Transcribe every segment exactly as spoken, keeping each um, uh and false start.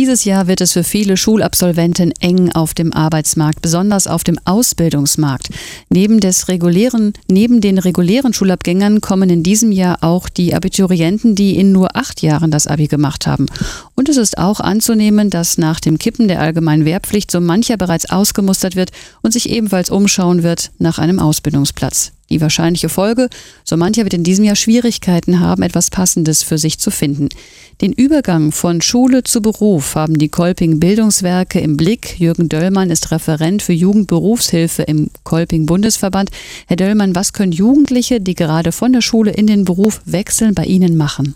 Dieses Jahr wird es für viele Schulabsolventen eng auf dem Arbeitsmarkt, besonders auf dem Ausbildungsmarkt. Neben, des regulären, neben den regulären Schulabgängern kommen in diesem Jahr auch die Abiturienten, die in nur acht Jahren das Abi gemacht haben. Und es ist auch anzunehmen, dass nach dem Kippen der allgemeinen Wehrpflicht so mancher bereits ausgemustert wird und sich ebenfalls umschauen wird nach einem Ausbildungsplatz. Die wahrscheinliche Folge: So mancher wird in diesem Jahr Schwierigkeiten haben, etwas Passendes für sich zu finden. Den Übergang von Schule zu Beruf haben die Kolping-Bildungswerke im Blick. Jürgen Döllmann ist Referent für Jugendberufshilfe im Kolping-Bundesverband. Herr Döllmann, was können Jugendliche, die gerade von der Schule in den Beruf wechseln, bei Ihnen machen?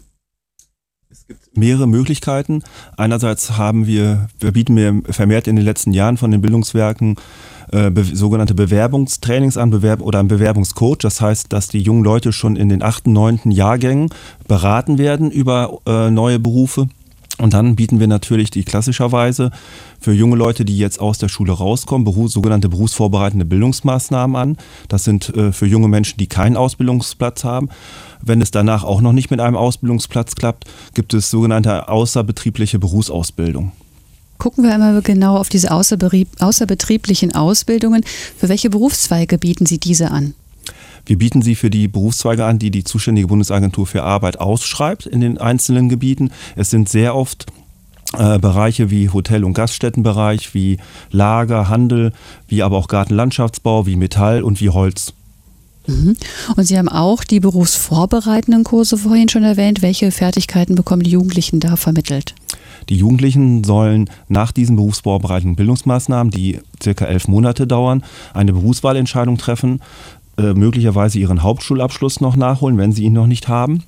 Es gibt mehrere Möglichkeiten. Einerseits haben wir, wir bieten wir vermehrt in den letzten Jahren von den Bildungswerken äh, be, sogenannte Bewerbungstrainings an, Bewerb oder ein Bewerbungscoach. Das heißt, dass die jungen Leute schon in den achten, neunten Jahrgängen beraten werden über äh, neue Berufe. Und dann bieten wir natürlich die klassischerweise für junge Leute, die jetzt aus der Schule rauskommen, Beruf, sogenannte berufsvorbereitende Bildungsmaßnahmen an. Das sind äh, für junge Menschen, die keinen Ausbildungsplatz haben. Wenn es danach auch noch nicht mit einem Ausbildungsplatz klappt, gibt es sogenannte außerbetriebliche Berufsausbildung. Gucken wir einmal genau auf diese außerbetrieblichen Ausbildungen. Für welche Berufszweige bieten Sie diese an? Wir bieten sie für die Berufszweige an, die die zuständige Bundesagentur für Arbeit ausschreibt in den einzelnen Gebieten. Es sind sehr oft äh, Bereiche wie Hotel- und Gaststättenbereich, wie Lager, Handel, wie aber auch Gartenlandschaftsbau, wie Metall und wie Holz. Mhm. Und Sie haben auch die berufsvorbereitenden Kurse vorhin schon erwähnt. Welche Fertigkeiten bekommen die Jugendlichen da vermittelt? Die Jugendlichen sollen nach diesen berufsvorbereitenden Bildungsmaßnahmen, die circa elf Monate dauern, eine Berufswahlentscheidung treffen, äh, möglicherweise ihren Hauptschulabschluss noch nachholen, wenn sie ihn noch nicht haben,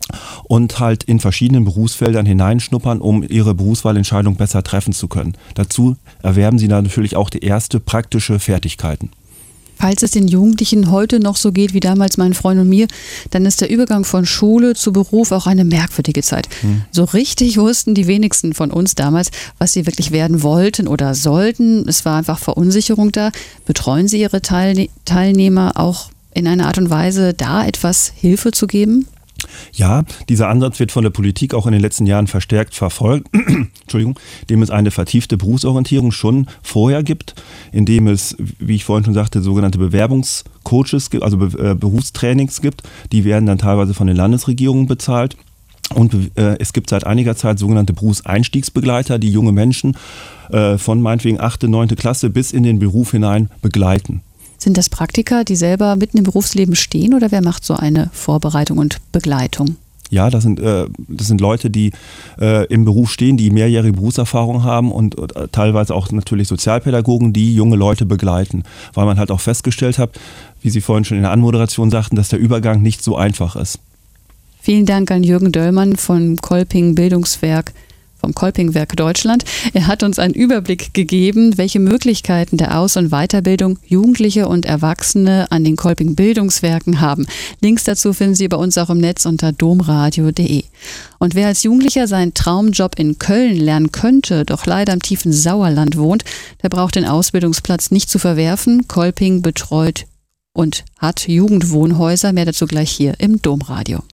und halt in verschiedenen Berufsfeldern hineinschnuppern, um ihre Berufswahlentscheidung besser treffen zu können. Dazu erwerben sie natürlich auch die erste praktische Fertigkeiten. Falls es den Jugendlichen heute noch so geht wie damals meinen Freund und mir, dann ist der Übergang von Schule zu Beruf auch eine merkwürdige Zeit. Hm. So richtig wussten die wenigsten von uns damals, was sie wirklich werden wollten oder sollten. Es war einfach Verunsicherung da. Betreuen Sie Ihre Teilne- Teilnehmer auch in einer Art und Weise, da etwas Hilfe zu geben? Ja, dieser Ansatz wird von der Politik auch in den letzten Jahren verstärkt verfolgt, Entschuldigung, indem es eine vertiefte Berufsorientierung schon vorher gibt, indem es, wie ich vorhin schon sagte, sogenannte Bewerbungscoaches gibt, also Be- äh, Berufstrainings gibt, die werden dann teilweise von den Landesregierungen bezahlt. Und äh, es gibt seit einiger Zeit sogenannte Berufseinstiegsbegleiter, die junge Menschen äh, von meinetwegen achte, neunte Klasse bis in den Beruf hinein begleiten. Sind das Praktiker, die selber mitten im Berufsleben stehen, oder wer macht so eine Vorbereitung und Begleitung? Ja, das sind, äh, das sind Leute, die äh, im Beruf stehen, die mehrjährige Berufserfahrung haben und äh, teilweise auch natürlich Sozialpädagogen, die junge Leute begleiten. Weil man halt auch festgestellt hat, wie Sie vorhin schon in der Anmoderation sagten, dass der Übergang nicht so einfach ist. Vielen Dank an Jürgen Döllmann von Kolping Bildungswerk. Vom Kolping-Werk Deutschland. Er hat uns einen Überblick gegeben, welche Möglichkeiten der Aus- und Weiterbildung Jugendliche und Erwachsene an den Kolping-Bildungswerken haben. Links dazu finden Sie bei uns auch im Netz unter domradio punkt de. Und wer als Jugendlicher seinen Traumjob in Köln lernen könnte, doch leider im tiefen Sauerland wohnt, der braucht den Ausbildungsplatz nicht zu verwerfen. Kolping betreut und hat Jugendwohnhäuser. Mehr dazu gleich hier im Domradio.